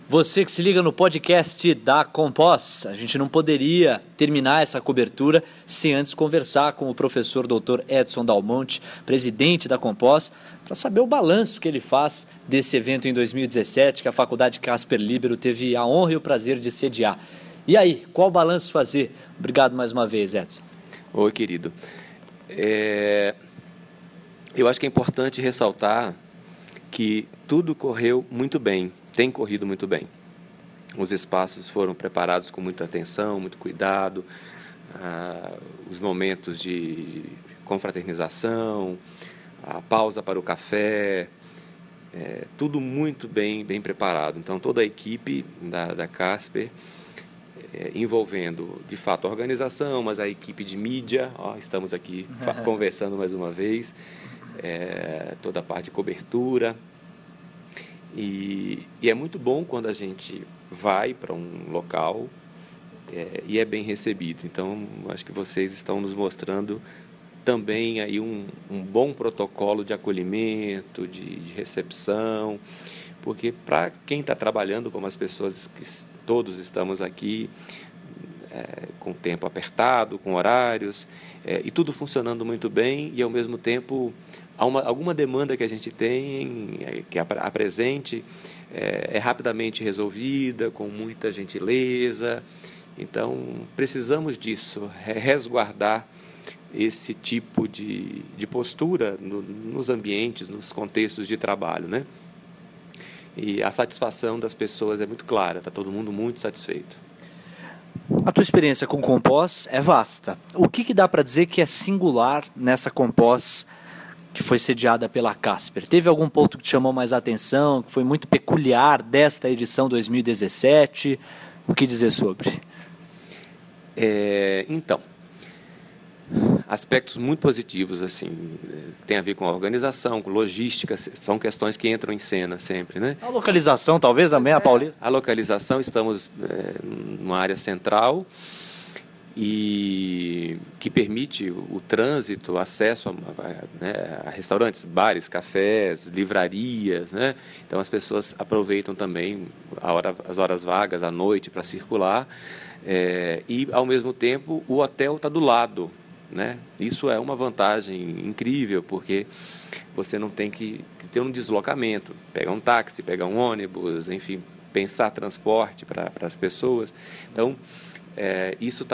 Você que se liga no podcast da Compós, a gente não poderia terminar essa cobertura sem antes conversar com o professor Dr. Edson Dalmonte, presidente da Compós, para saber o balanço que ele faz desse evento em 2017, que a Faculdade Casper Libero teve a honra e o prazer de sediar. E aí, qual balanço fazer? Obrigado mais uma vez, Edson. Oi, querido. Eu acho que é importante ressaltar que tudo correu muito bem. Tem corrido muito bem. Os espaços foram preparados com muita atenção, muito cuidado, os momentos de confraternização, a pausa para o café, tudo muito bem preparado. Então, toda a equipe da Casper, envolvendo, de fato, a organização, mas a equipe de mídia, estamos aqui conversando mais uma vez, toda a parte de cobertura. E é muito bom quando a gente vai para um local e é bem recebido. Então, acho que vocês estão nos mostrando também aí um bom protocolo de acolhimento, de recepção, porque para quem está trabalhando, como as pessoas que todos estamos aqui, com tempo apertado, com horários, e tudo funcionando muito bem, e ao mesmo tempo alguma demanda que a gente tem, que apresente, é rapidamente resolvida, com muita gentileza. Então, precisamos disso, resguardar esse tipo de postura nos ambientes, nos contextos de trabalho, né? E a satisfação das pessoas é muito clara, está todo mundo muito satisfeito. A tua experiência com Compós é vasta. O que dá para dizer que é singular nessa Compós que foi sediada pela Casper? Teve algum ponto que te chamou mais a atenção, que foi muito peculiar desta edição 2017? O que dizer sobre? Então, aspectos muito positivos, assim, tem a ver com a organização, com logística, são questões que entram em cena sempre, né? A localização, talvez, também, a Paulista? A localização, estamos numa área central e que permite o trânsito, o acesso a restaurantes, bares, cafés, livrarias, né? Então as pessoas aproveitam também as horas vagas à noite para circular, e ao mesmo tempo o hotel está do lado, né? Isso é uma vantagem incrível, porque você não tem que ter um deslocamento, pegar um táxi, pegar um ônibus, enfim, pensar transporte para as pessoas. Então, isso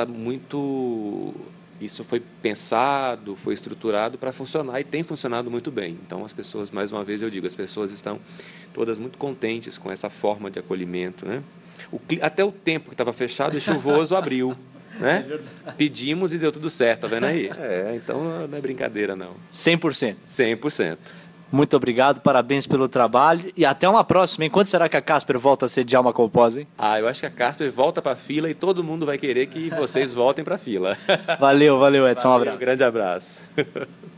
foi pensado, foi estruturado para funcionar e tem funcionado muito bem. Então, as pessoas, mais uma vez eu digo, as pessoas estão todas muito contentes com essa forma de acolhimento, né? Até o tempo que estava fechado e chuvoso abriu, né? Pedimos e deu tudo certo, tá vendo aí? Então não é brincadeira, não. 100%. 100%. Muito obrigado, parabéns pelo trabalho e até uma próxima, hein? Quando será que a Casper volta a sediar uma Compós, hein? Eu acho que a Casper volta para a fila e todo mundo vai querer que vocês voltem para a fila. Valeu, Edson. Um abraço. Um grande abraço.